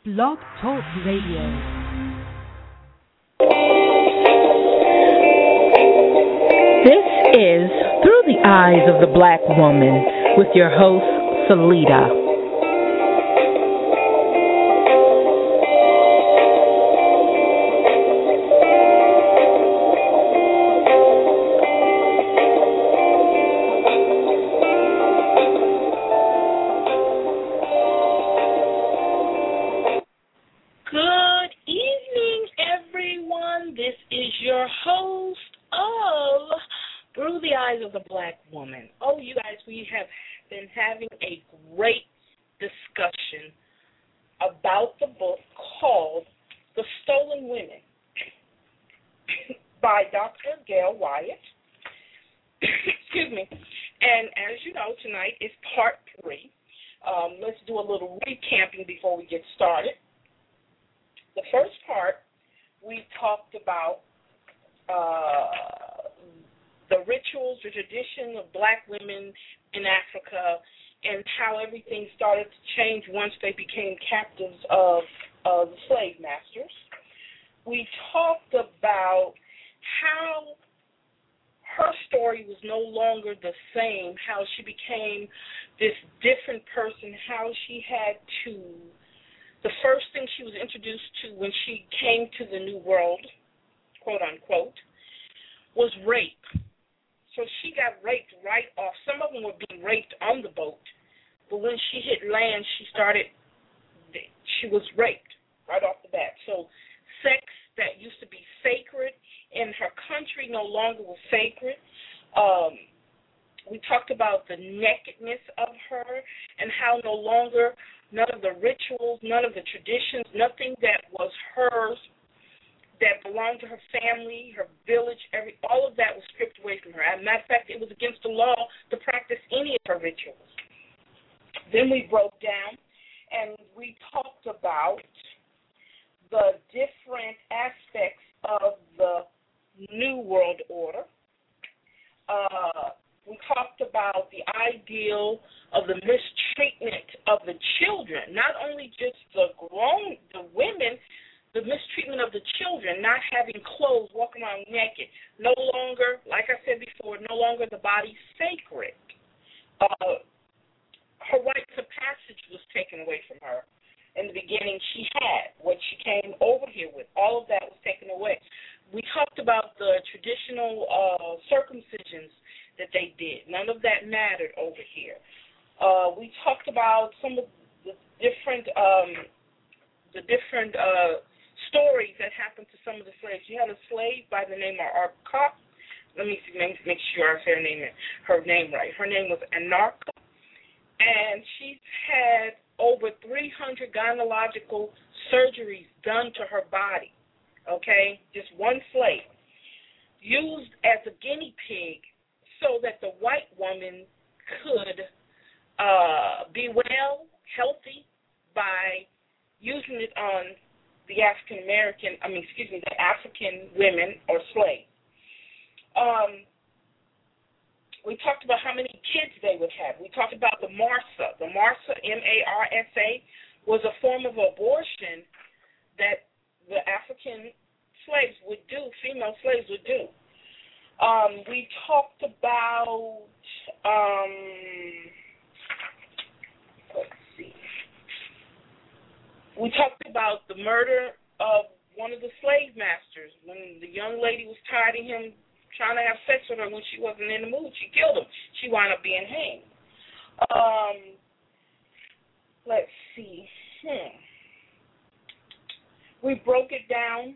Blog Talk Radio. This is Through the Eyes of the Black Woman with your host, Salida. Having a great discussion about the book called The Stolen Women by Dr. Gail Wyatt. Excuse me. And as you know, tonight is part 3. Let's do a little recapping before we get started. The first part, we talked about the rituals, the tradition of black women in Africa, and how everything started to change once they became captives of the slave masters. We talked about how her story was no longer the same, how she became this different person, how she had to, the first thing she was introduced to when she came to the New World, quote unquote, was rape. So she got raped right off. Some of them were being raped on the boat, but when she hit land, she was raped right off the bat. So sex that used to be sacred in her country no longer was sacred. We talked about the nakedness of her and how no longer none of the rituals, none of the traditions, nothing that was hers, that belonged to her family, her village, all of that was stripped away from her. As a matter of fact, it was against the law to practice any of her rituals. Then we broke down and we talked about the different aspects of the New World Order. We talked about the ideal of the mistreatment of the children, not only just the women, the mistreatment of the children, not having clothes, walking around naked. No longer, like I said before, no longer the body sacred. Her rights of passage was taken away from her. In the beginning, she had what she came over here with. All of that was taken away. We talked about the traditional circumcisions that they did. None of that mattered over here. We talked about some of the different stories that happened to some of the slaves. You had a slave by the name of Arka. Let me make sure I say her name right. Her name was Anarcha, and she had over 300 gynecological surgeries done to her body. Okay, just one slave, used as a guinea pig so that the white woman could be healthy by using it on the African women or slaves. We talked about how many kids they would have. We talked about the MARSA. The MARSA, MARSA, was a form of abortion that the African slaves would do, female slaves would do. We talked about, we talked about the murder of one of the slave masters. When the young lady was tired of him trying to have sex with her when she wasn't in the mood, she killed him. She wound up being hanged. Let's see. We broke it down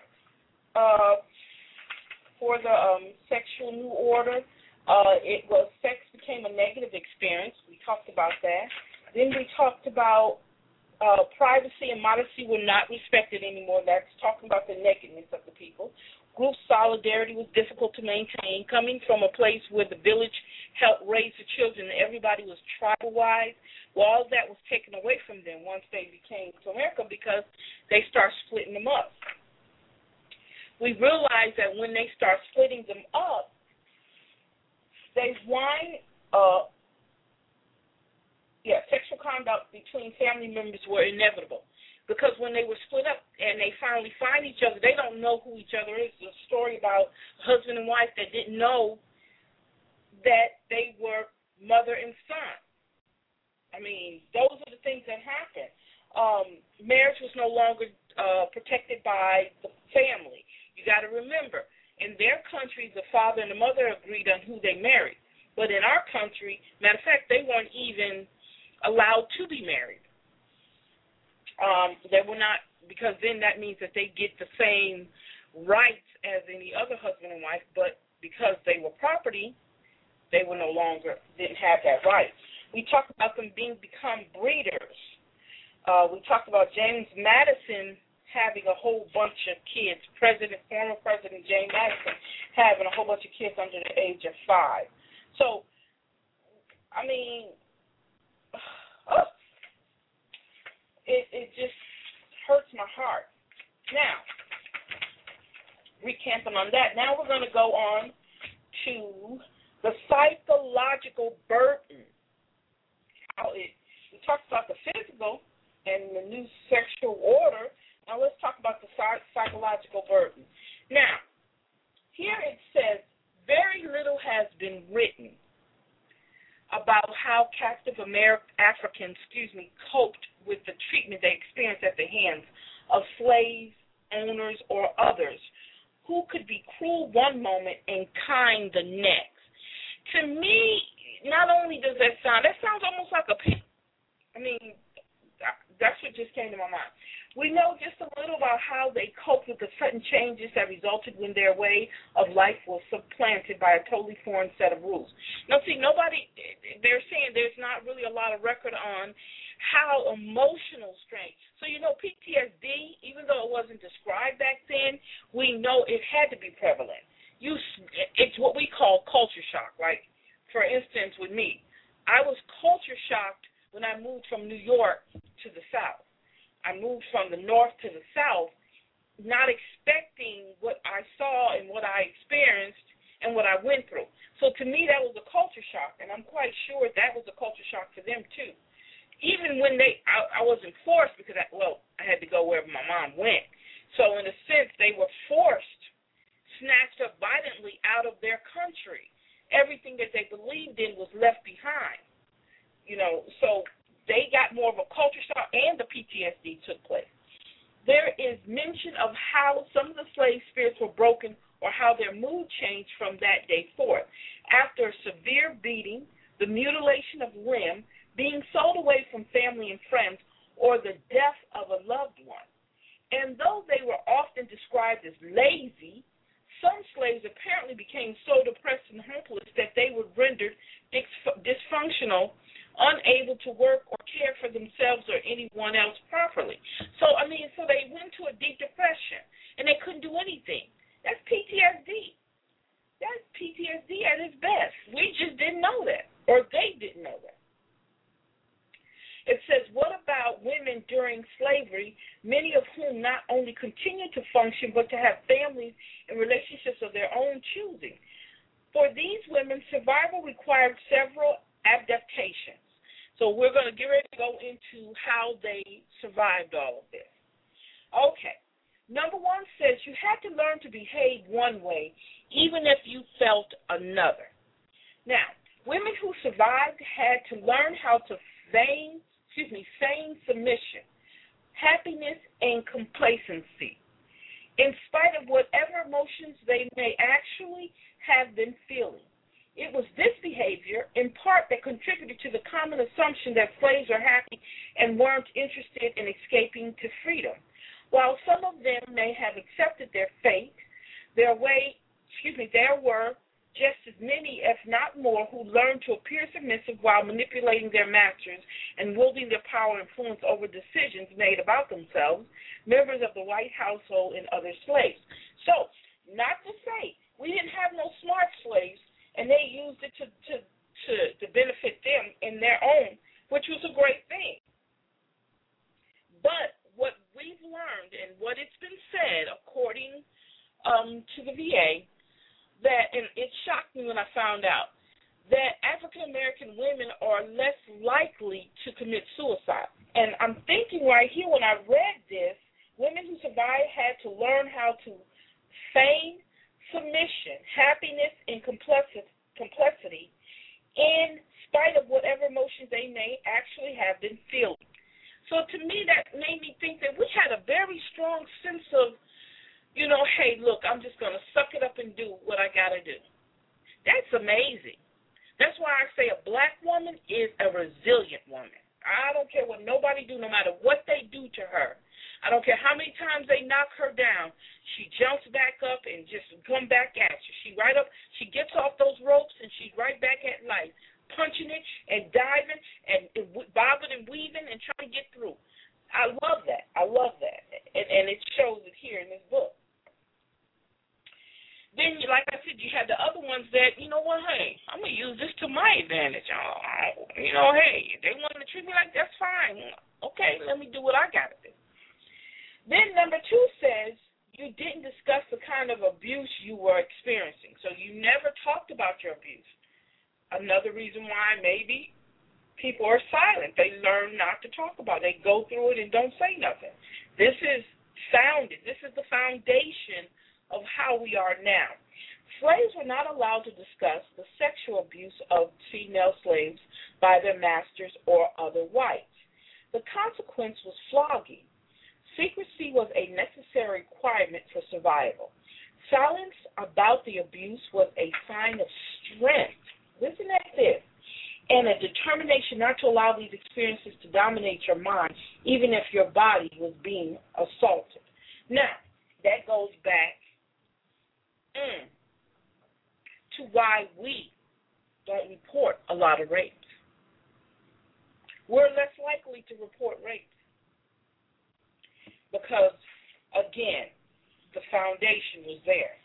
for the sexual new order. It was sex became a negative experience. We talked about that. Then we talked about privacy and modesty were not respected anymore. That's talking about the nakedness of the people. Group solidarity was difficult to maintain. Coming from a place where the village helped raise the children and everybody was tribal-wise, well, all of that was taken away from them once they came to America because they start splitting them up. We realized that when they start splitting them up, they wind up sexual conduct between family members were inevitable because when they were split up and they finally find each other, they don't know who each other is. It's a story about husband and wife that didn't know that they were mother and son. I mean, those are the things that happen. Marriage was no longer protected by the family. You got to remember, in their country, the father and the mother agreed on who they married. But in our country, matter of fact, they weren't even allowed to be married. They were not, because then that means that they get the same rights as any other husband and wife, but because they were property, they were no longer, didn't have that right. We talked about them become breeders. We talked about James Madison having a whole bunch of kids, former President James Madison having a whole bunch of kids under the age of 5. So, I mean, it just hurts my heart. Now, recamping on that, now we're going to go on to the psychological burden. We talked about the physical and the new sexual order. Now let's talk about the psychological burden. Now, here it says, very little has been written about how captive Africans coped with the treatment they experienced at the hands of slaves, owners, or others who could be cruel one moment and kind the next. To me, not only does that sounds almost like that's what just came to my mind. We know just a little about how they coped with the sudden changes that resulted when their way of life was supplanted by a totally foreign set of rules. Now, see, they're saying there's not really a lot of record on how emotional strain. So, PTSD, even though it wasn't described back then, we know it had to be prevalent. It's what we call culture shock. Like, for instance, with me, I was culture shocked when I moved from New York to the South. I moved from the North to the South, not expecting what I saw and what I experienced and what I went through. So to me, that was a culture shock, and I'm quite sure that was a culture shock for them too. Even when I wasn't forced because I had to go wherever my mom went. So in a sense, they were forced, snatched up violently out of their country. Everything that they believed in was left behind. So they got more of a culture shock, and the PTSD took place. There is mention of how some of the slave spirits were broken or how their mood changed from that day forth. After severe beating, the mutilation of limb, being sold away from family and friends, or the death of a loved one. And though they were often described as lazy, some slaves apparently became so depressed and hopeless that they were rendered dysfunctional, unable to work or care for themselves or anyone else properly. So they went to a deep depression, and they couldn't do anything. That's PTSD. That's PTSD at its best. We just didn't know that, or they didn't know that. It says, what about women during slavery, many of whom not only continued to function, but to have families and relationships of their own choosing? For these women, survival required several adaptations. So we're going to get ready to go into how they survived all of this. Okay. Number 1 says you had to learn to behave one way, even if you felt another. Now, women who survived had to learn how to feign submission, happiness, and complacency, in spite of whatever emotions they may actually have been feeling. It was this behavior, in part, that contributed to the common assumption that slaves are happy and weren't interested in escaping to freedom. While some of them may have accepted their fate, there were just as many, if not more, who learned to appear submissive while manipulating their masters and wielding their power and influence over decisions made about themselves, members of the white household and other slaves. So, not to say, we didn't have no smart slaves, and they used it to benefit them in their own, which was a great thing. But what we've learned and what it's been said, according to the VA, and it shocked me when I found out, that African American women are less likely to commit suicide. And I'm thinking right here when I read this, women who survived had to learn how to feign submission, happiness, and complexity in spite of whatever emotions they may actually have been feeling. So to me, that made me think that we had a very strong sense of, hey, look, I'm just going to suck it up and do what I got to do. That's amazing. That's why I say a black woman is a resilient woman. I don't care what nobody do, no matter what they do to her. I don't care how many times they knock her down. She jumps back up and just come back at you. She gets off those ropes and she's right back at life, punching it and diving and bobbing and weaving and trying to get through. I love that. And it shows it here in this book. Then, like I said, you had the other ones that, hey, I'm going to use this to my advantage. Hey, if they want to treat me like that's fine. Okay, let me do what I got to do. Then number 2 says you didn't discuss the kind of abuse you were experiencing. So you never talked about your abuse. Another reason why maybe people are silent. They learn not to talk about it. They go through it and don't say nothing. This is the foundation of how we are now. Slaves were not allowed to discuss the sexual abuse of female slaves by their masters or other whites. The consequence was flogging. Secrecy was a necessary requirement for survival. Silence about the abuse was a sign of strength. Listen at this. And a determination not to allow these experiences to dominate your mind, even if your body was being assaulted. Now, that goes back to why we don't report a lot of rapes. We're less likely to report rapes because, again, the foundation was there.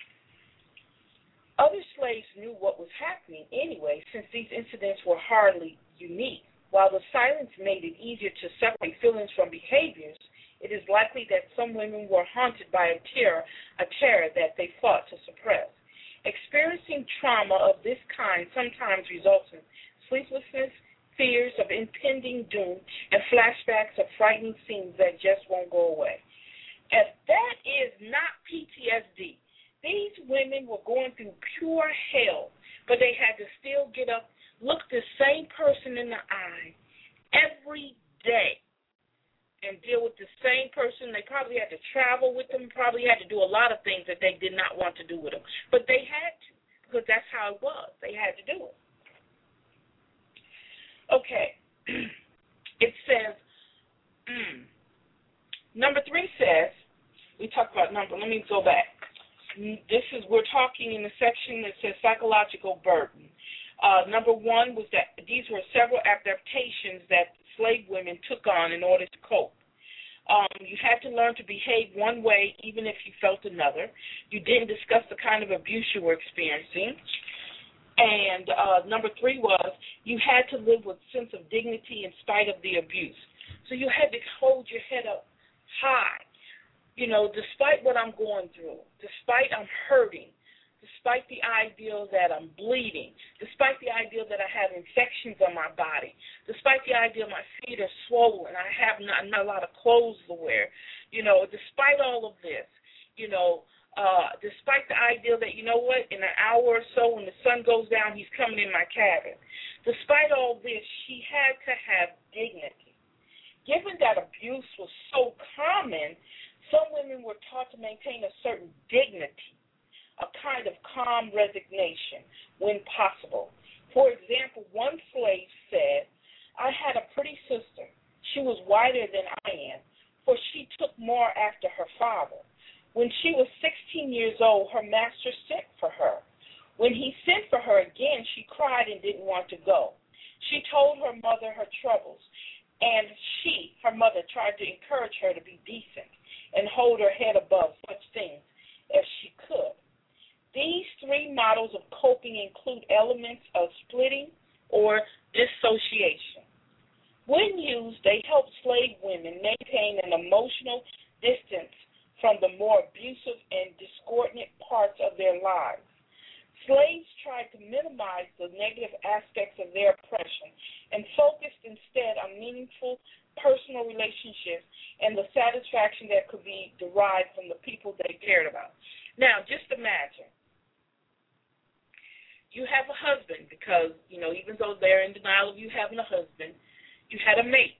Other slaves knew what was happening anyway, since these incidents were hardly unique. While the silence made it easier to separate feelings from behaviors, it is likely that some women were haunted by a terror that they fought to suppress. Experiencing trauma of this kind sometimes results in sleeplessness, fears of impending doom, and flashbacks of frightening scenes that just won't go away. If that is not PTSD, these women were going through pure hell, but they had to still get up, look the same person in the eye every day, and deal with the same person. They probably had to travel with them, probably had to do a lot of things that they did not want to do with them. But they had to, because that's how it was. They had to do it. Okay. It says, number 3 says, we talked about let me go back. We're talking in the section that says psychological burden. Number 1 was that these were several adaptations that slave women took on in order to cope. You had to learn to behave one way even if you felt another. You didn't discuss the kind of abuse you were experiencing. And number 3 was you had to live with a sense of dignity in spite of the abuse. So you had to hold your head up high. Despite what I'm going through, despite I'm hurting, despite the idea that I'm bleeding, despite the idea that I have infections on my body, despite the idea my feet are swollen, I have not a lot of clothes to wear, despite all of this, despite the idea that, in an hour or so when the sun goes down, he's coming in my cabin. Despite all this, she had to have dignity. Given that abuse was so common, some women were taught to maintain a certain dignity, a kind of calm resignation when possible. For example, one slave said, I had a pretty sister. She was whiter than I am, for she took more after her father. When she was 16 years old, her master sent for her. When he sent for her again, she cried and didn't want to go. She told her mother her troubles, and her mother, tried to encourage her to be decent and hold her head above such things as she could. These 3 models of coping include elements of splitting or dissociation. When used, they help slave women maintain an emotional distance from the more abusive and discordant parts of their lives. Slaves tried to minimize the negative aspects of their oppression and focused instead on meaningful personal relationships and the satisfaction that could be derived from the people they cared about. Now, just imagine you have a husband because, even though they're in denial of you having a husband, you had a mate.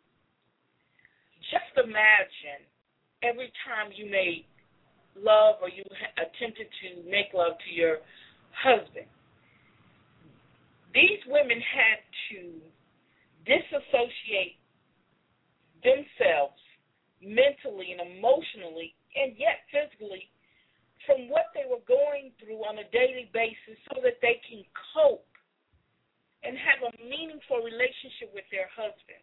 Just imagine every time you made love or you attempted to make love to your husband. These women had to disassociate themselves mentally and emotionally and yet physically from what they were going through on a daily basis so that they can cope and have a meaningful relationship with their husbands.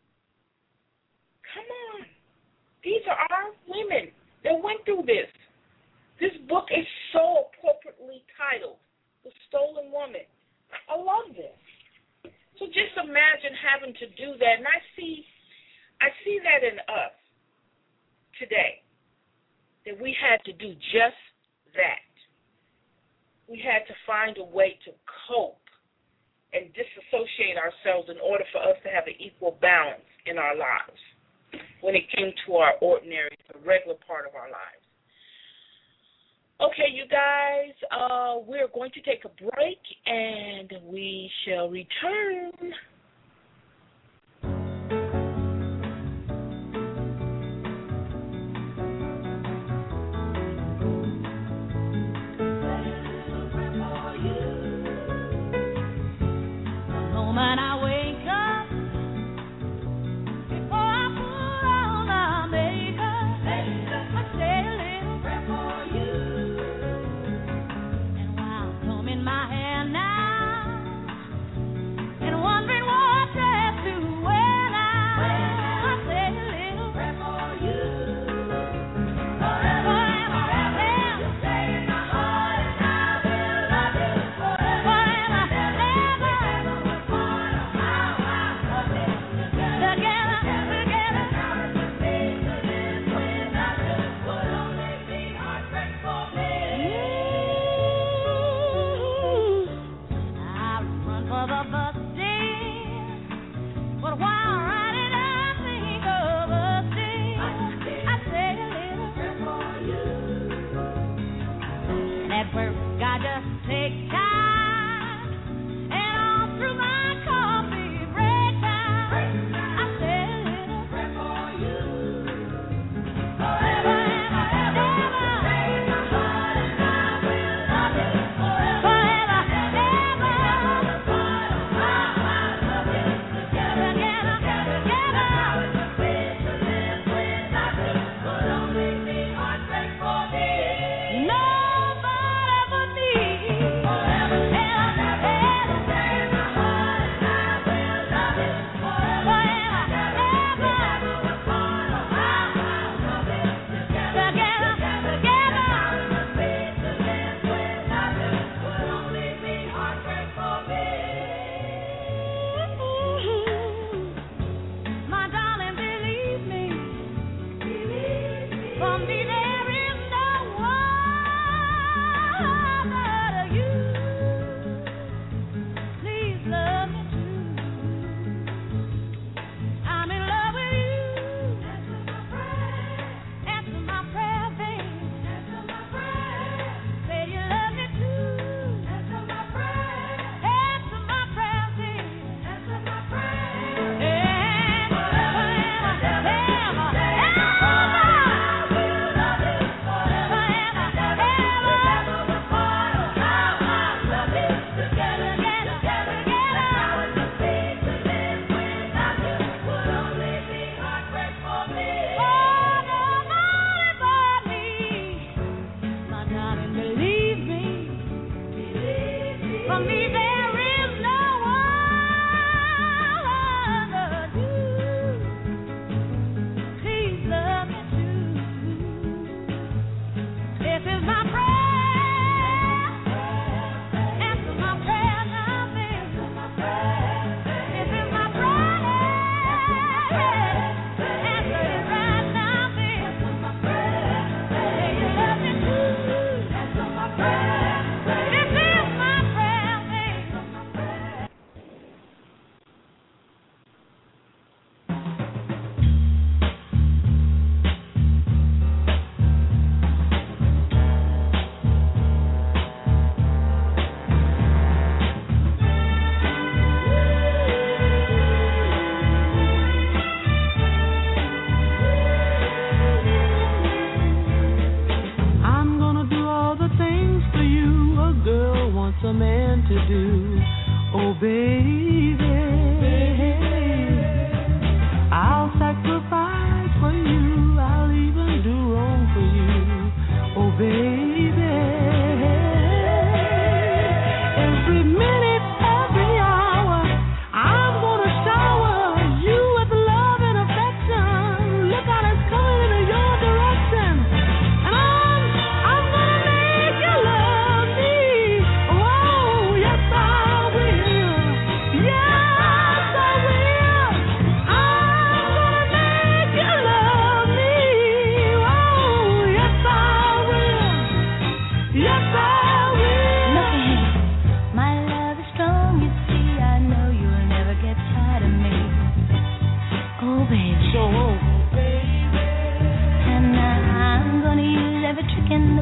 Come on. These are our women that went through this. This book is so appropriately titled, The Stolen Woman. I love this. So just imagine having to do that. And I see that in us today, that we had to do just that. We had to find a way to cope and disassociate ourselves in order for us to have an equal balance in our lives when it came to our ordinary, the regular part of our lives. Okay, you guys, we're going to take a break, and we shall return. Wondering why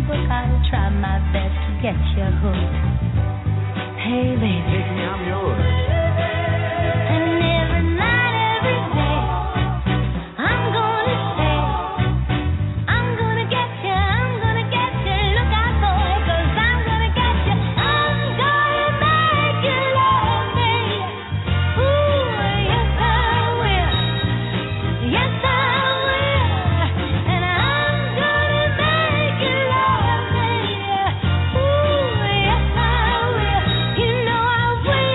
but I'll try my best to get you hooked. Hey, baby. Take me, I'm yours. And every night, every day, I'm gonna say, I'm gonna get you, look out for it, 'cause I'm gonna get you, I'm gonna make you love me. Ooh, yes I will, yes I will, and I'm gonna make you love me. Ooh, yes I will, you know I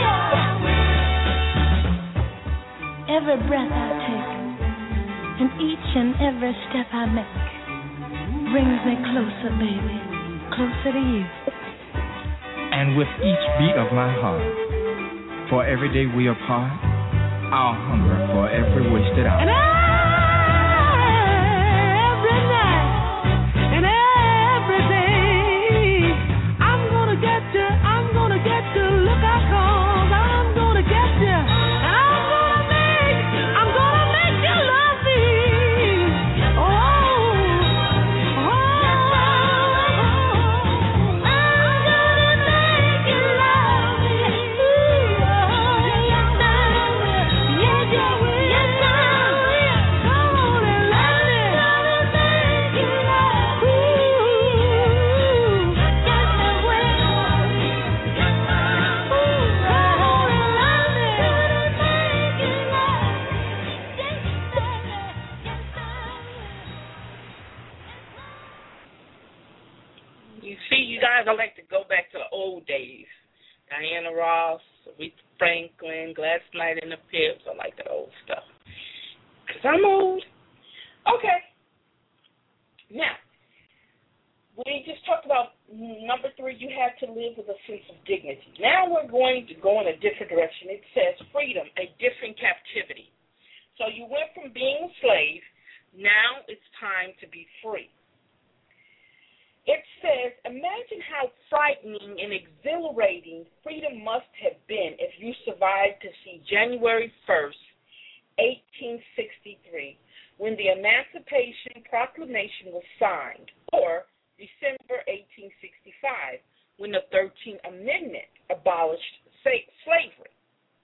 will. Every breath I take, and each and every step I make, brings me closer, baby, closer to you. And with each beat of my heart, for every day we apart, I'll hunger for every wasted hour. And every night and every day, I'm gonna get you, look out, 'cause I'm gonna get you, and I'm gonna make you love me. Oh, I'm gonna make you love me. Ooh, yes I will, yes I will, yes I will. Come on and love me. I'm gonna make you love me. Ooh, yes I will. You see, you guys, I like to go back to the old days. Diana Ross, Aretha Franklin, Gladys Knight and the Pips. I like that old stuff. 'Cause I'm old. Okay. Now, we just talked about number 3, you have to live with a sense of dignity. Now we're going to go in a different direction. It says freedom, a different captivity. So you went from being a slave, now it's time to be free. It says, imagine how frightening and exhilarating freedom must have been if you survived to see January 1st, 1863, when the Emancipation Proclamation was signed, or December 1865, when the 13th Amendment abolished slavery.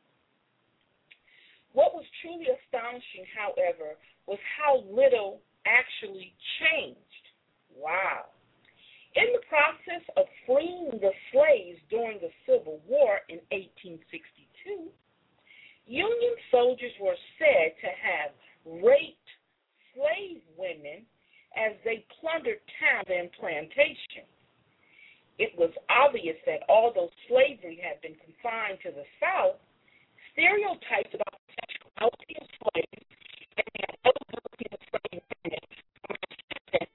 What was truly astonishing, however, was how little actually changed. Wow. In the process of freeing the slaves during the Civil War in 1862, Union soldiers were said to have raped slave women as they plundered towns and plantations. It was obvious that although slavery had been confined to the South, stereotypes about the sexuality of slaves and the availability of slave women were persistent.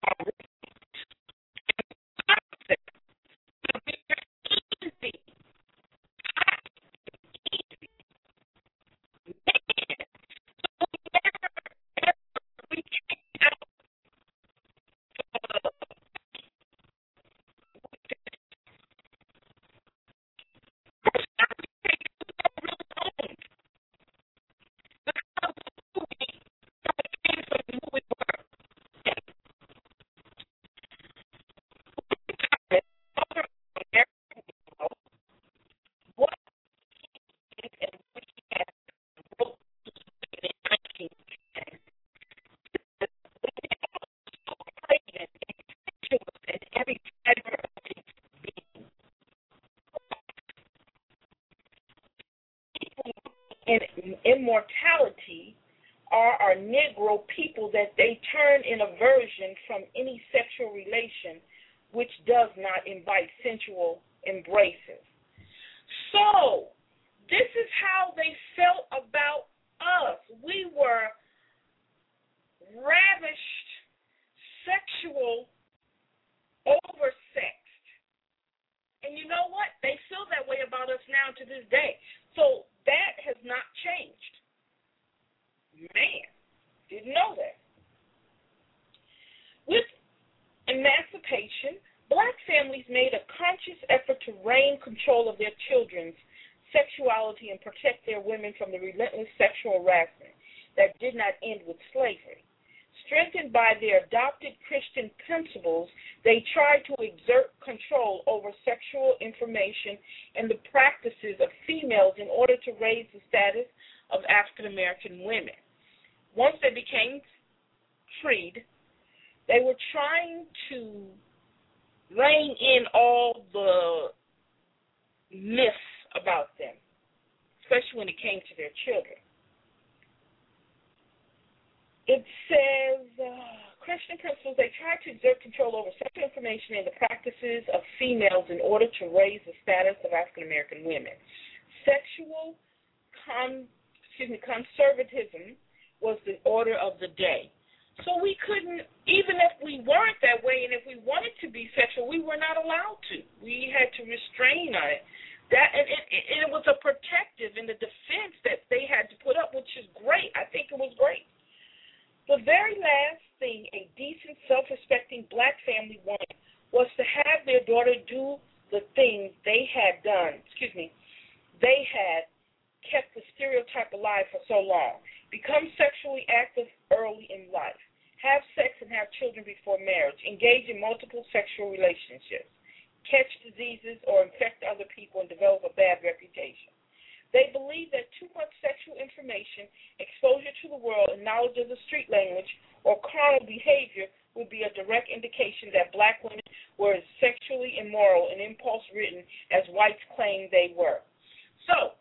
And immortality are our Negro people that they turn in aversion from any sexual relation which does not invite sensual embraces. So, this is how they felt about us. We were ravished, sexual, oversexed. And you know what? They feel that way about us now to this day. So that has not changed. Man, didn't know that. With emancipation, black families made a conscious effort to rein control of their children's sexuality and protect their women from the relentless sexual harassment that did not end with slavery. strengthened by their adopted Christian principles, they tried to exert control over sexual information and the practices of females in order to raise the status of African American women. Once they became freed, they were trying to rein in all the myths about them, especially when it came to their children. It says, Christian principles, they tried to exert control over sexual information and the practices of females in order to raise the status of African American women. Sexual conservatism was the order of the day. So we couldn't, even if we weren't that way and if we wanted to be sexual, we were not allowed to. We had to restrain on it. It was a protective and a defense that they had to put up, which is great. I think it was great. The very last thing a decent, self-respecting black family wanted was to have their daughter do the things they had done. They had kept the stereotype alive for so long. Become sexually active early in life. Have sex and have children before marriage. Engage in multiple sexual relationships. Catch diseases or infect other people and develop a bad reputation. They believed that too much sexual information, exposure to the world, and knowledge of the street language or carnal behavior would be a direct indication that black women were as sexually immoral and impulse-ridden as whites claimed they were. So,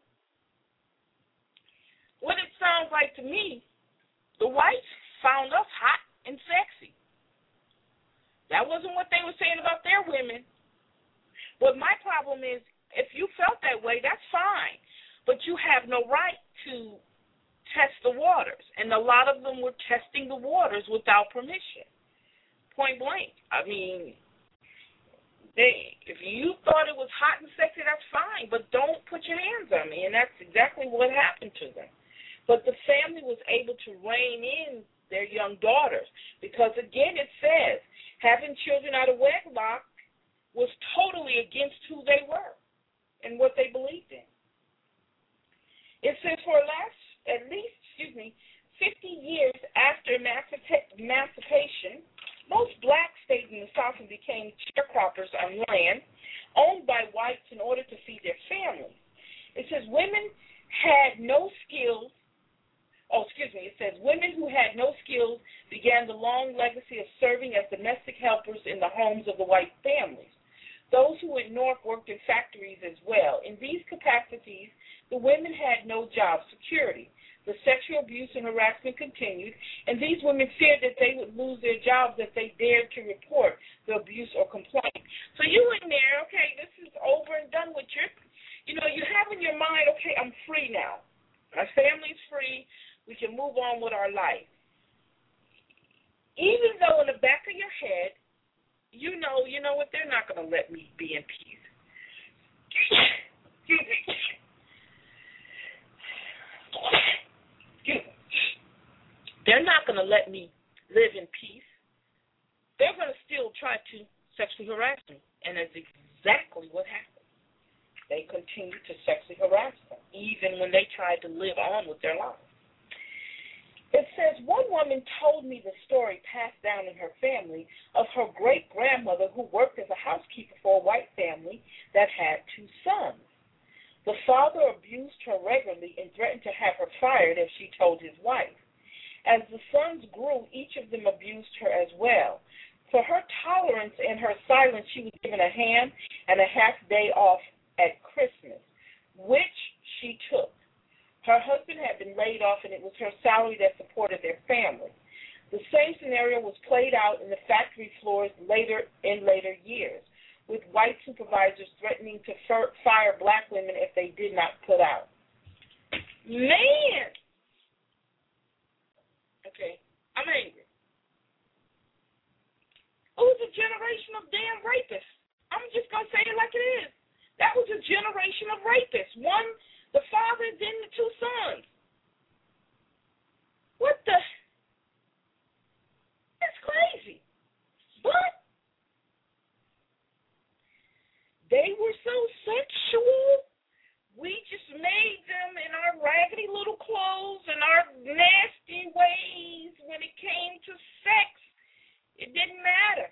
what it sounds like to me, the whites found us hot and sexy. That wasn't what they were saying about their women. But my problem is, if you felt that way, that's fine. But you have no right to test the waters. And a lot of them were testing the waters without permission. Point blank. I mean, if you thought it was hot and sexy, that's fine. But don't put your hands on me. And that's exactly what happened to them. But the family was able to rein in their young daughters. Because, again, it says having children out of wedlock was totally against who they were and what they believed in. It says for at least 50 years after emancipation, most blacks stayed in the South and became sharecroppers on land owned by whites in order to feed their families. It says women had no skills. It says women who had no skills began the long legacy of serving as domestic helpers in the homes of the white families. Those who went north worked in factories as well. In these capacities, the women had no job security. The sexual abuse and harassment continued, and these women feared that they would lose their jobs if they dared to report the abuse or complaint. So you in there, okay, this is over and done with. You have in your mind, okay, I'm free now. My family's free. We can move on with our life. Even though in the back of your head, you know what, they're not going to let me be in peace. Excuse me. They're not going to let me live in peace. They're going to still try to sexually harass me. And that's exactly what happened. They continued to sexually harass them, even when they tried to live on with their lives. It says one woman told me the story passed down in her family of her great-grandmother who worked as a housekeeper for a white family that had 2 sons. The father abused her regularly and threatened to have her fired if she told his wife. As the sons grew, each of them abused her as well. For her tolerance and her silence, she was given a ham and a half day off at Christmas, which she took. Her husband had been laid off, and it was her salary that supported their family. The same scenario was played out in the factory floors in later years, with white supervisors threatening to fire black women if they did not put out. Man! Okay, I'm angry. It was a generation of damn rapists. I'm just going to say it like it is. That was a generation of rapists. One, the father, then the 2 sons. What the? That's crazy. But they were so sexual. We just made them in our raggedy little clothes and our nasty ways when it came to sex, it didn't matter.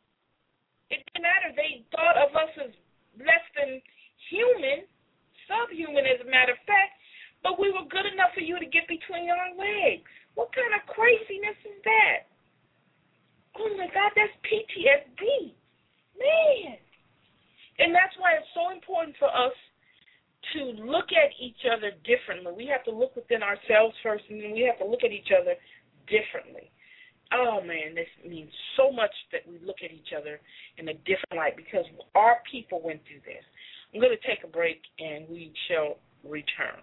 It didn't matter. They thought of us as less than human, subhuman as a matter of fact, but we were good enough for you to get between our legs. What kind of craziness is that? Oh, my God, that's PTSD. Man. And that's why it's so important for us to look at each other differently. We have to look within ourselves first, and then we have to look at each other differently. Oh, man, this means so much that we look at each other in a different light because our people went through this. I'm going to take a break, and we shall return.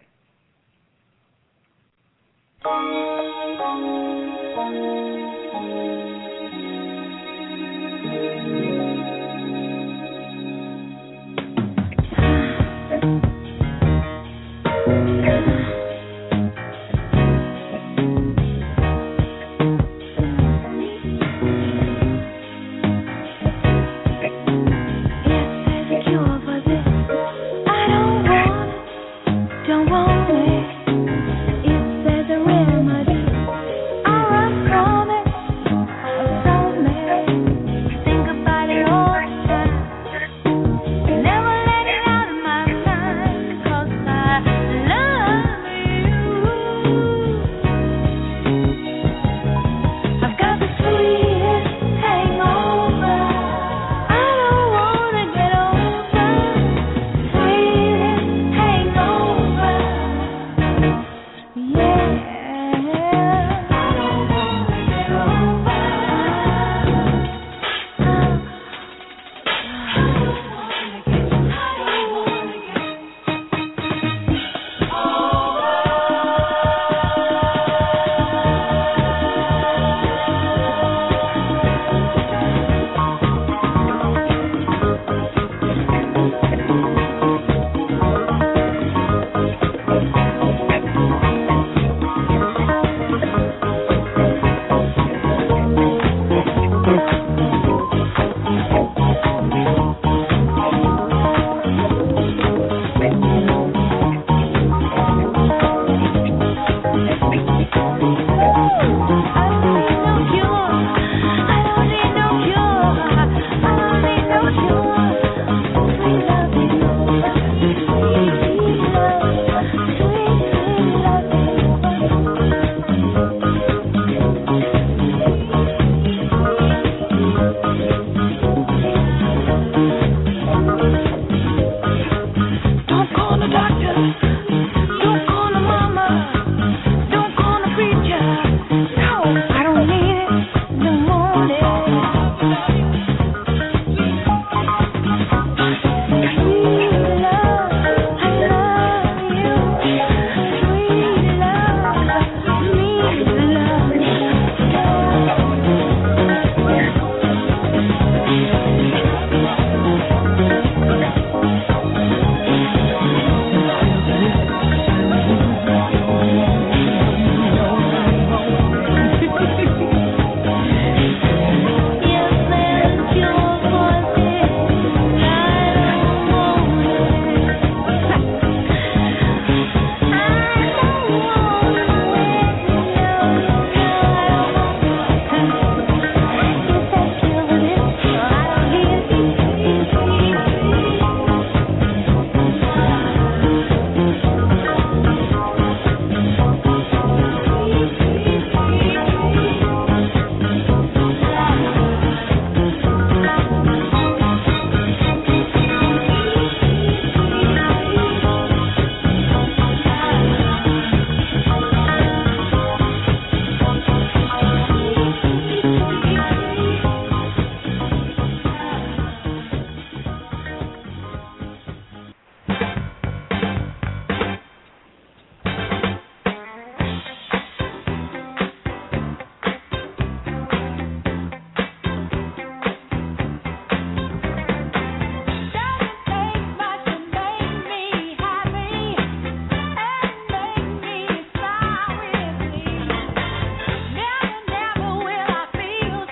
Never will I feel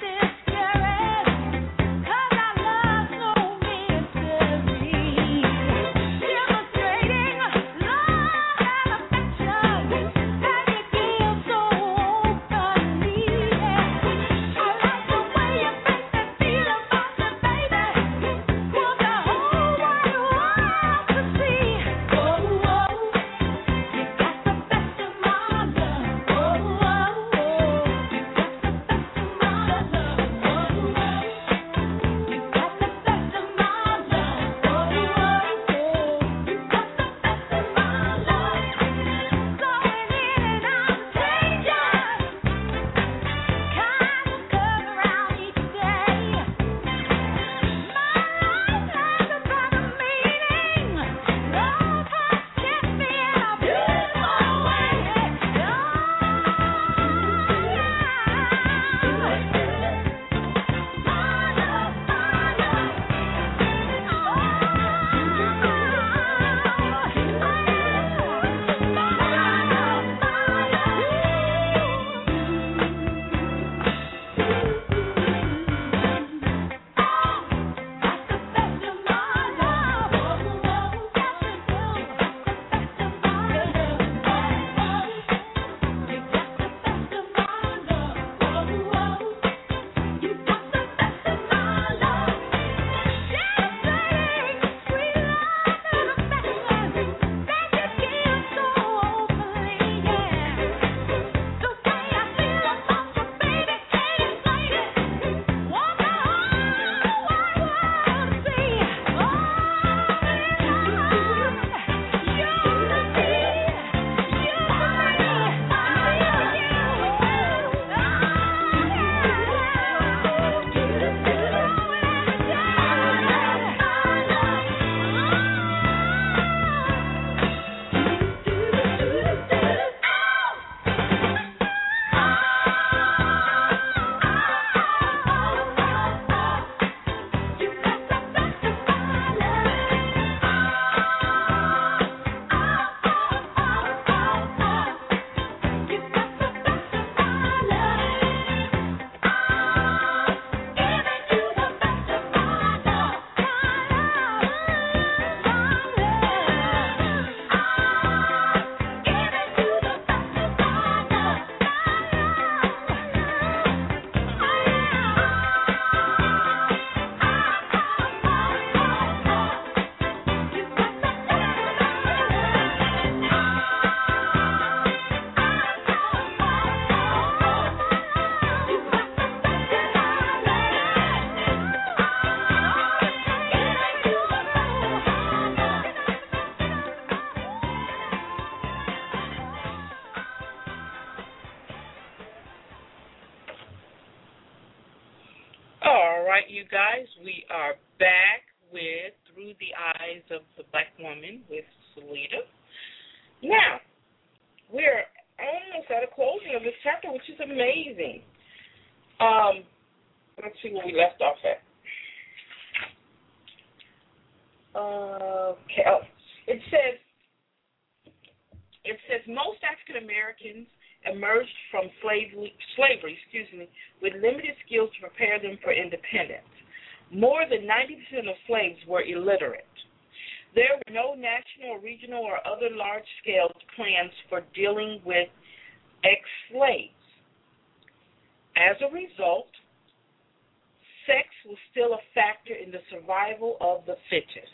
All right, you guys, we are back with Through the Eyes of the Black Woman with Salida. Now, we're almost at a closing of this chapter, which is amazing. Let's see where we left off at. Okay. Oh, it says most African Americans emerged from slavery, with limited skills to prepare them for independence. More than 90% of slaves were illiterate. There were no national, regional, or other large-scale plans for dealing with ex-slaves. As a result, sex was still a factor in the survival of the fittest.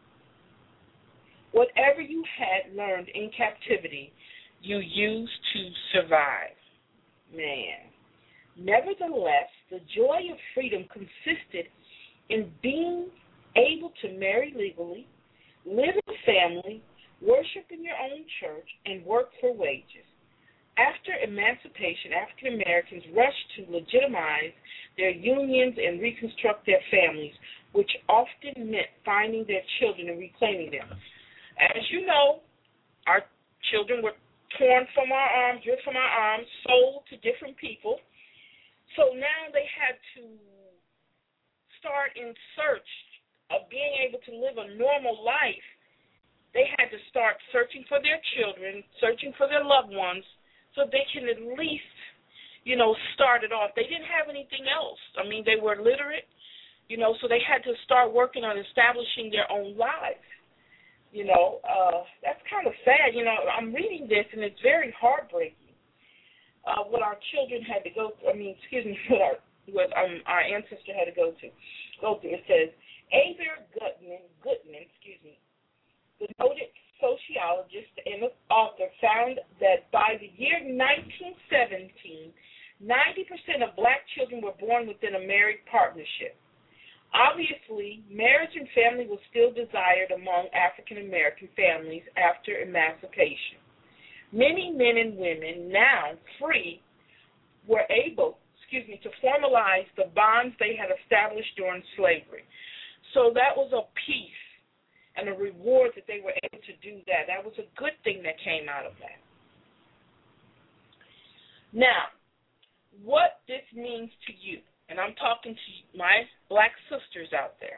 Whatever you had learned in captivity, you used to survive. Man. Nevertheless, the joy of freedom consisted in being able to marry legally, live in a family, worship in your own church, and work for wages. After emancipation, African Americans rushed to legitimize their unions and reconstruct their families, which often meant finding their children and reclaiming them. As you know, our children were torn from our arms, ripped from our arms, sold to different people. So now they had to start in search of being able to live a normal life. They had to start searching for their children, searching for their loved ones, so they can at least, start it off. They didn't have anything else. I mean, they were literate, so they had to start working on establishing their own lives. That's kind of sad. I'm reading this, and it's very heartbreaking what our children had to go through. What our ancestor had to go through. It says, Ava Gutman, the noted sociologist and author, found that by the year 1917, 90% of black children were born within a married partnership. Obviously, marriage and family was still desired among African American families after emancipation. Many men and women, now free, were able, to formalize the bonds they had established during slavery. So that was a peace and a reward that they were able to do that. That was a good thing that came out of that. Now, what this means to you, and I'm talking to my black sisters out there.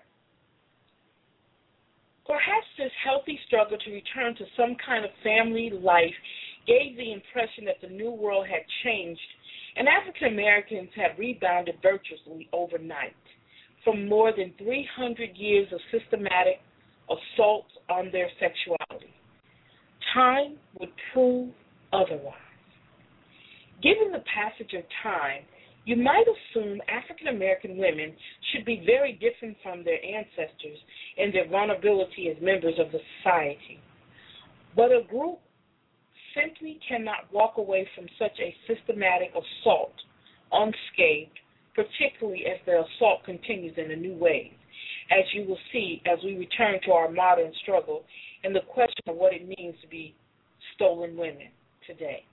Perhaps this healthy struggle to return to some kind of family life gave the impression that the new world had changed, and African Americans had rebounded virtuously overnight from more than 300 years of systematic assaults on their sexuality. Time would prove otherwise. Given the passage of time, you might assume African American women should be very different from their ancestors in their vulnerability as members of the society. But a group simply cannot walk away from such a systematic assault unscathed, particularly as the assault continues in a new ways, as you will see as we return to our modern struggle and the question of what it means to be stolen women today.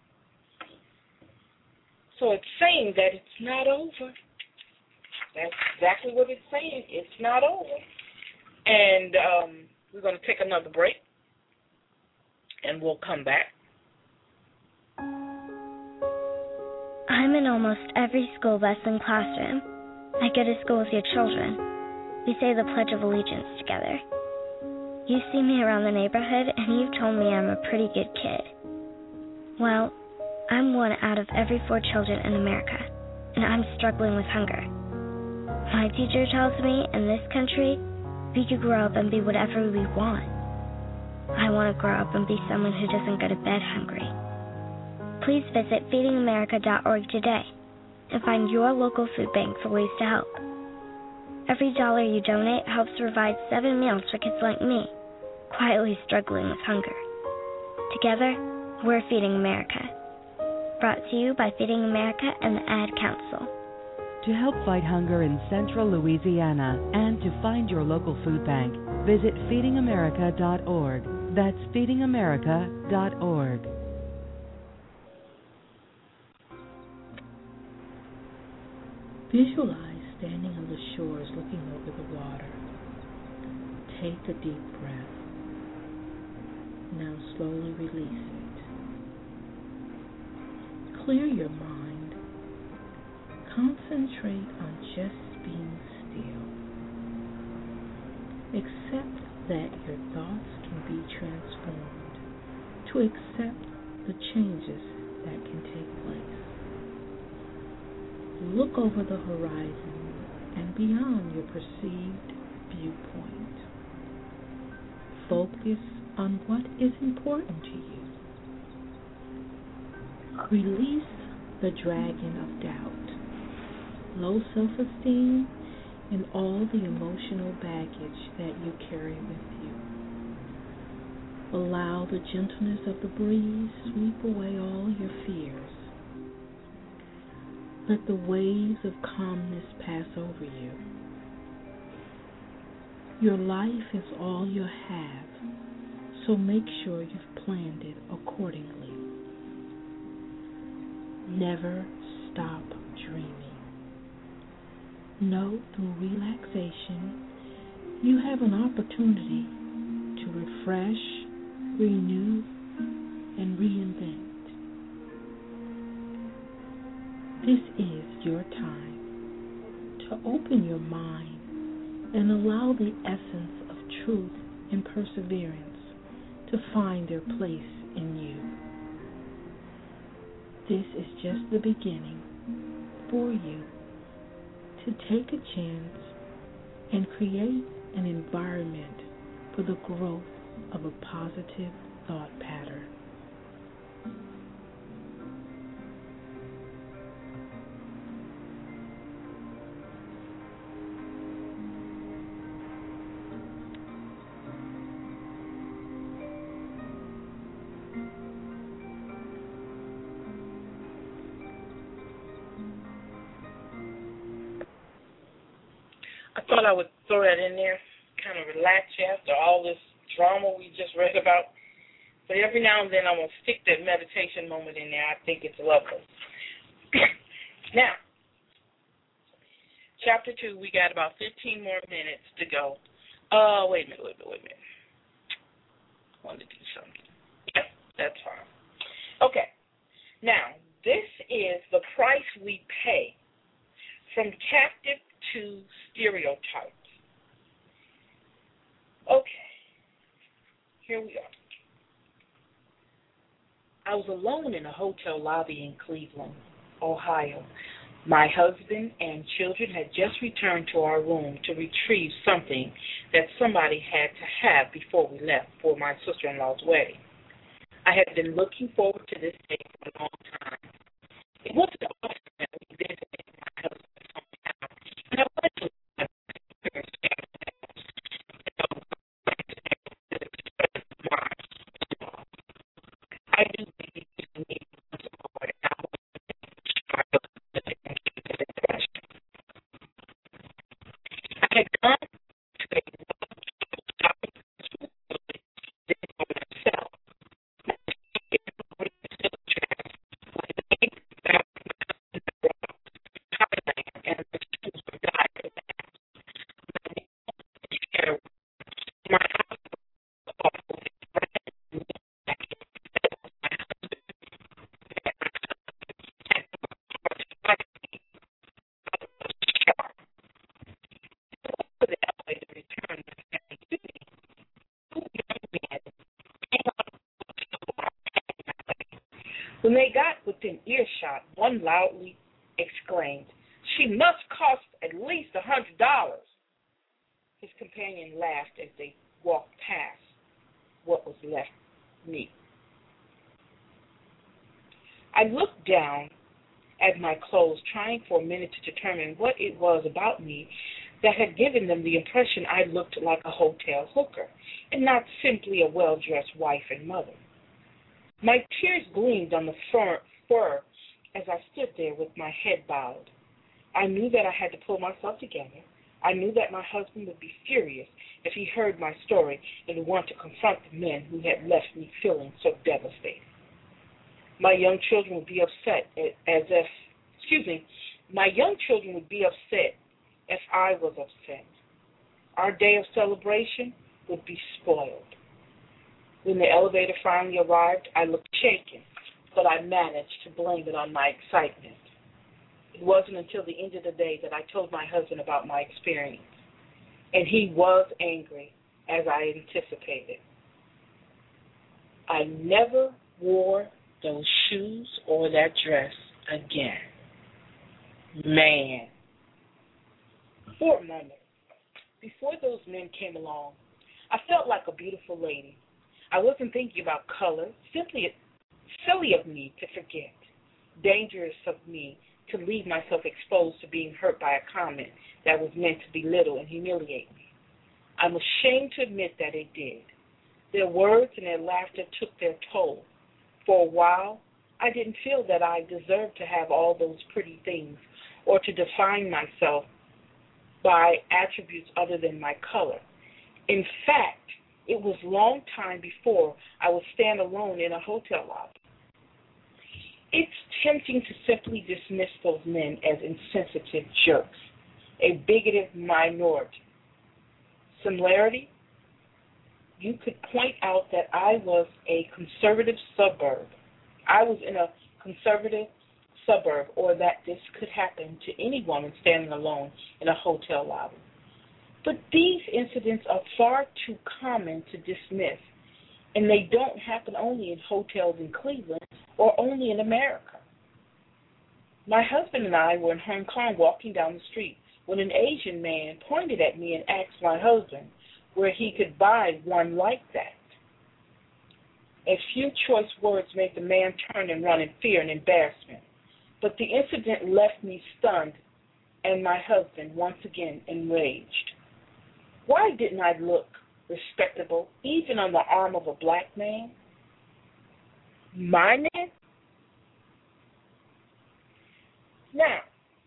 So it's saying that it's not over. That's exactly what it's saying. It's not over. And we're going to take another break, and we'll come back. I'm in almost every school bus and classroom. I go to school with your children. We say the Pledge of Allegiance together. You see me around the neighborhood, and you've told me I'm a pretty good kid. Well, I'm one out of every 4 children in America, and I'm struggling with hunger. My teacher tells me in this country, we could grow up and be whatever we want. I want to grow up and be someone who doesn't go to bed hungry. Please visit feedingamerica.org today and find your local food bank for ways to help. Every dollar you donate helps provide 7 meals for kids like me, quietly struggling with hunger. Together, we're Feeding America. Brought to you by Feeding America and the Ad Council. To help fight hunger in central Louisiana and to find your local food bank, visit feedingamerica.org. That's feedingamerica.org. Visualize standing on the shores looking over the water. Take a deep breath. Now slowly release it. Clear your mind. Concentrate on just being still. Accept that your thoughts can be transformed to accept the changes that can take place. Look over the horizon and beyond your perceived viewpoint. Focus on what is important to you. Release the dragon of doubt, low self-esteem, and all the emotional baggage that you carry with you. Allow the gentleness of the breeze sweep away all your fears. Let the waves of calmness pass over you. Your life is all you have, so make sure you've planned it accordingly. Never stop dreaming. Know through relaxation, you have an opportunity to refresh, renew, and reinvent. This is your time to open your mind and allow the essence of truth and perseverance to find their place in you. This is just the beginning for you to take a chance and create an environment for the growth of a positive thought pattern. I thought I would throw that in there, kind of relax you after all this drama we just read about. But every now and then I'm going to stick that meditation moment in there. I think it's lovely. Now, chapter 2, we got about 15 more minutes to go. Wait a minute. I wanted to do something. Yeah, that's fine. Okay. Now, this is the price we pay from captive to stereotypes. Okay, here we are. I was alone in a hotel lobby in Cleveland, Ohio. My husband and children had just returned to our room to retrieve something that somebody had to have before we left for my sister-in-law's wedding. I had been looking forward to this day for a long time. It wasn't often that we visited my husband's hometown, and I went to my parents' I knew that he was need support, and I wanted to try to I had gone to a shopping for myself. And the schools were dire. My house was awful. When they got within earshot, one loudly exclaimed, "She must cost at least $100." His companion laughed as they walked past what was left me. I looked down at my clothes, trying for a minute to determine what it was about me that had given them the impression I looked like a hotel hooker and not simply a well-dressed wife and mother. My tears gleamed on the fur as I stood there with my head bowed. I knew that I had to pull myself together. I knew that my husband would be furious if he heard my story and would want to confront the men who had left me feeling so devastated. My young children would be upset as I was upset. Our day of celebration would be spoiled. When the elevator finally arrived, I looked shaken, but I managed to blame it on my excitement. It wasn't until the end of the day that I told my husband about my experience, and he was angry, as I anticipated. I never wore those shoes or that dress again. Man. For a moment, before those men came along, I felt like a beautiful lady. I wasn't thinking about color, simply silly of me to forget, dangerous of me to leave myself exposed to being hurt by a comment that was meant to belittle and humiliate me. I'm ashamed to admit that it did. Their words and their laughter took their toll. For a while, I didn't feel that I deserved to have all those pretty things or to define myself by attributes other than my color. In fact, it was a long time before I would stand alone in a hotel lobby. It's tempting to simply dismiss those men as insensitive jerks, a bigoted minority. Similarity? You could point out that I was a conservative suburb. I was in a conservative suburb, or that this could happen to any woman standing alone in a hotel lobby. But these incidents are far too common to dismiss, and they don't happen only in hotels in Cleveland or only in America. My husband and I were in Hong Kong walking down the street when an Asian man pointed at me and asked my husband where he could buy one like that. A few choice words made the man turn and run in fear and embarrassment, but the incident left me stunned and my husband once again enraged. Why didn't I look respectable even on the arm of a black man? My man? Now,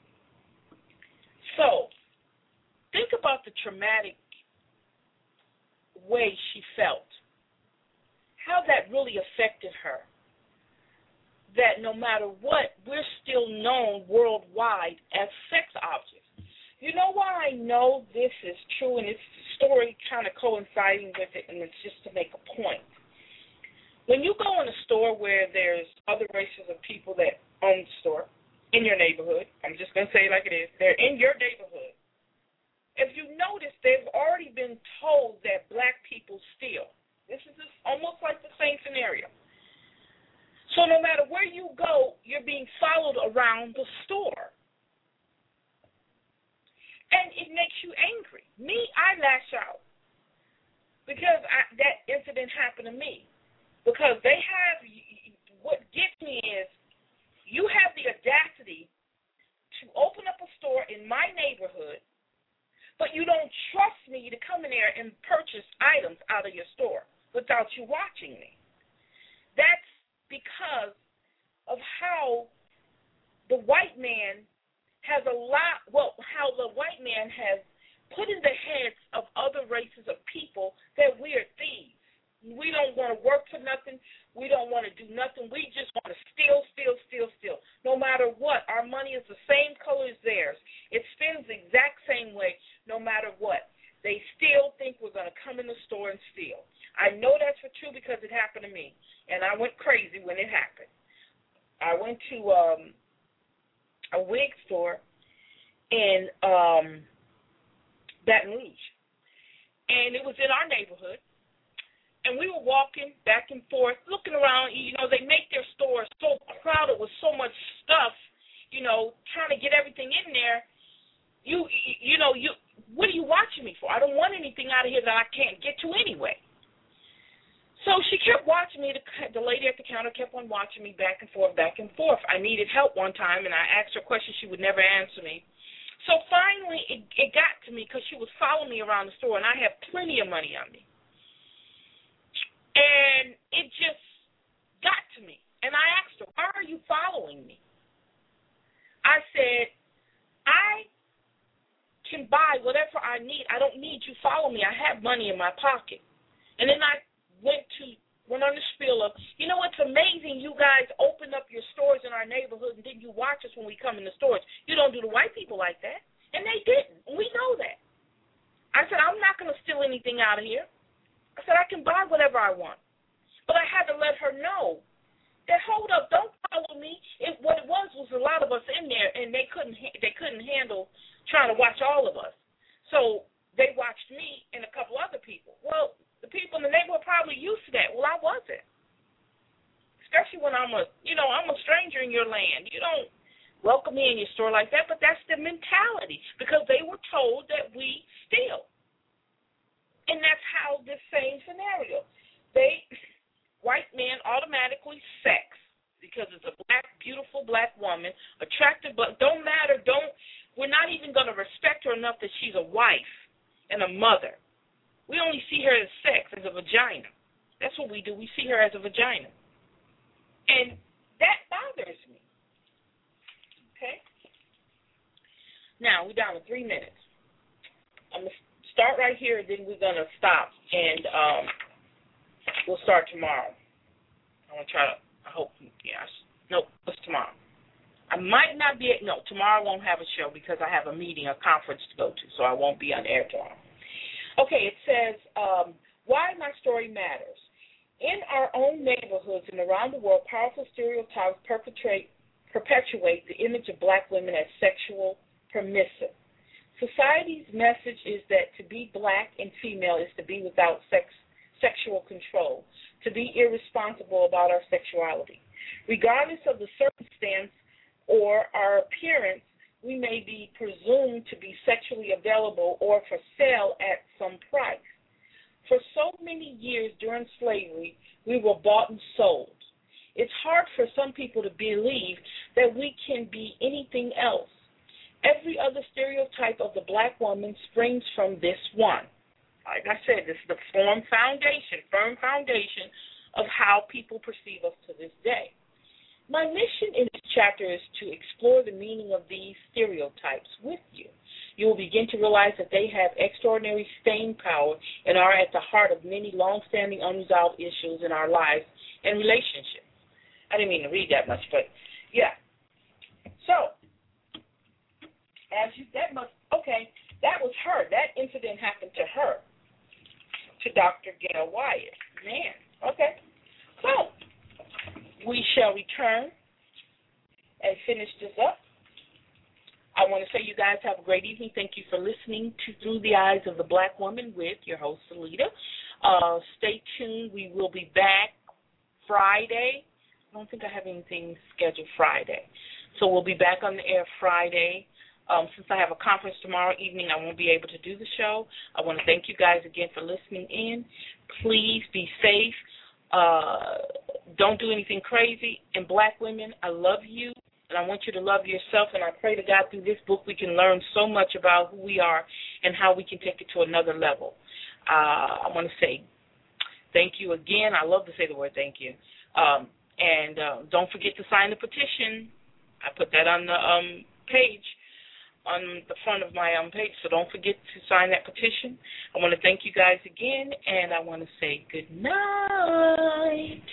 so think about the traumatic way she felt, how that really affected her, that no matter what, we're still known worldwide as sex objects. You know why I know this is true, and it's the story kind of coinciding with it, and it's just to make a point. When you go in a store where there's other races of people that own the store in your neighborhood, I'm just going to say it like it is, they're in your neighborhood. If you notice, they've already been told that black people steal. This is almost like the same scenario. So no matter where you go, you're being followed around the store. And it makes you angry. Me, I lash out because that incident happened to me. Because they have, what gets me is, you have the audacity to open up a store in my neighborhood, but you don't trust me to come in there and purchase items out of your store without you watching me. That's because of how the white man has how the white man has put in the heads of other races of people that we are thieves. We don't want to work for nothing. We don't want to do nothing. We just want to steal. No matter what, our money is the same color as theirs. It spins the exact same way no matter what. They still think we're going to come in the store and steal. I know that's for true because it happened to me, and I went crazy when it happened. I went to a wig store in Baton Rouge, and it was in our neighborhood. And we were walking back and forth, looking around. You know, they make their stores so crowded with so much stuff, you know, trying to get everything in there. What are you watching me for? I don't want anything out of here that I can't get to anyway. So she kept watching me. The lady at the counter kept on watching me back and forth. I needed help one time, and I asked her questions. She would never answer me. So finally it got to me because she was following me around the store, and I had plenty of money on me. And it just got to me. And I asked her, why are you following me? I said, I can buy whatever I need. I don't need you following me. I have money in my pocket. And then I went on the spiel of, you know, it's amazing you guys open up your stores in our neighborhood and then you watch us when we come in the stores. You don't do the white people like that. And they didn't. We anything out of here. I said, I can buy whatever I want. But I had to let her know that, hold up, don't follow me. What it was a lot of us in there, and they couldn't handle trying to watch all of us. So they watched me and a couple other people. Well, the people in the neighborhood probably used to that. Well, I wasn't. Especially when I'm a stranger in your land. You don't welcome me in your store like that, but that's the mentality, because they were told that we steal. And that's how this same scenario. White men automatically sex because it's a black, beautiful black woman, attractive, but don't matter, we're not even going to respect her enough that she's a wife and a mother. We only see her as sex, as a vagina. That's what we do. We see her as a vagina. And that bothers me. Okay? Now, we're down to 3 minutes. I'm going to start right here, and then we're going to stop, and we'll start tomorrow. I'm going to try to, I hope, yes. Nope, it's tomorrow. I might not be, tomorrow I won't have a show because I have a meeting, a conference to go to, so I won't be on air tomorrow. Okay, it says, why my story matters. In our own neighborhoods and around the world, powerful stereotypes perpetuate the image of black women as sexual, permissive. Society's message is that to be black and female is to be without sexual control, to be irresponsible about our sexuality. Regardless of the circumstance or our appearance, we may be presumed to be sexually available or for sale at some price. For so many years during slavery, we were bought and sold. It's hard for some people to believe that we can be anything else. Every other stereotype of the black woman springs from this one. Like I said, this is the firm foundation of how people perceive us to this day. My mission in this chapter is to explore the meaning of these stereotypes with you. You will begin to realize that they have extraordinary staying power and are at the heart of many long-standing unresolved issues in our lives and relationships. I didn't mean to read that much, but yeah. So, that was her. That incident happened to her, to Dr. Gail Wyatt. Man, okay. So, we shall return and finish this up. I want to say you guys have a great evening. Thank you for listening to Through the Eyes of the Black Woman with your host, Salita. Stay tuned. We will be back Friday. I don't think I have anything scheduled Friday. So we'll be back on the air Friday. Since I have a conference tomorrow evening, I won't be able to do the show. I want to thank you guys again for listening in. Please be safe. Don't do anything crazy. And black women, I love you, and I want you to love yourself, and I pray to God through this book we can learn so much about who we are and how we can take it to another level. I want to say thank you again. I love to say the word thank you. And don't forget to sign the petition. I put that on the page, on the front of my page, so don't forget to sign that petition. I want to thank you guys again, and I want to say good night.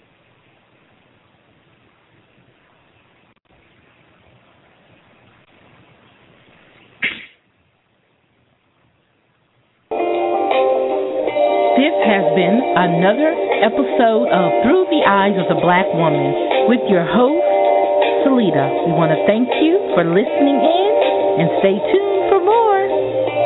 This has been another episode of Through the Eyes of the Black Woman with your host, Salita. We want to thank you for listening in and stay tuned for more.